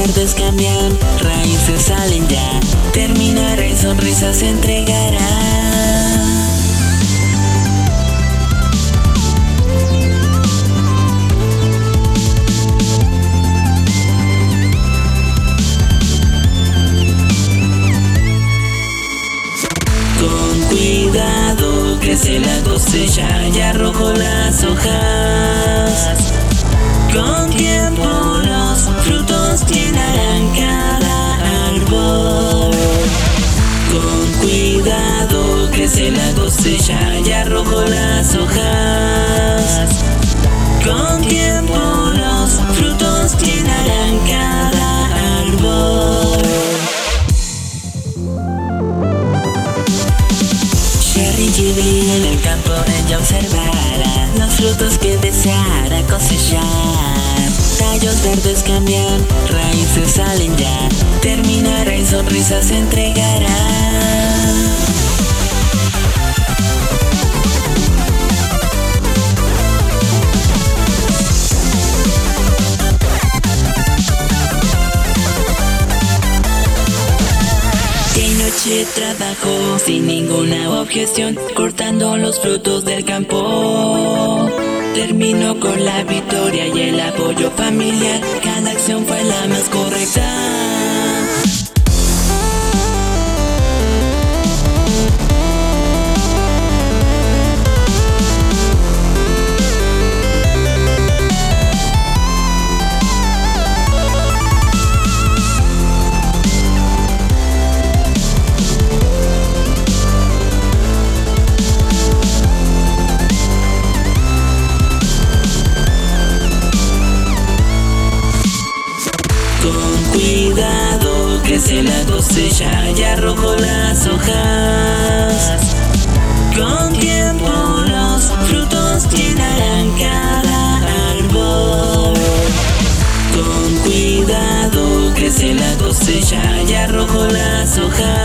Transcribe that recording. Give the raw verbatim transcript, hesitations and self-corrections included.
verdes cambian, raíces salen ya, terminará y sonrisas se entregará. Con cuidado crece la cosecha, ya arrojó las hojas. Con tiempo los frutos llenarán cada árbol. Con cuidado crece la cosecha, ya arrojó las hojas. Con tiempo los frutos llenarán cada árbol. Cherry Ghibli en el campo ella observará los frutos que deseara cosechar. Tallos verdes cambian, raíces salen ya, terminará y sonrisas se entregará. Noche trabajó sin ninguna objeción, cortando los frutos del campo. Terminó con la victoria y el apoyo familiar, cada acción fue la más correcta. Cuidado, crece la cosecha, ya arrojó las hojas. Con tiempo los frutos llenarán cada árbol. Con cuidado, crece la cosecha, ya arrojó las hojas.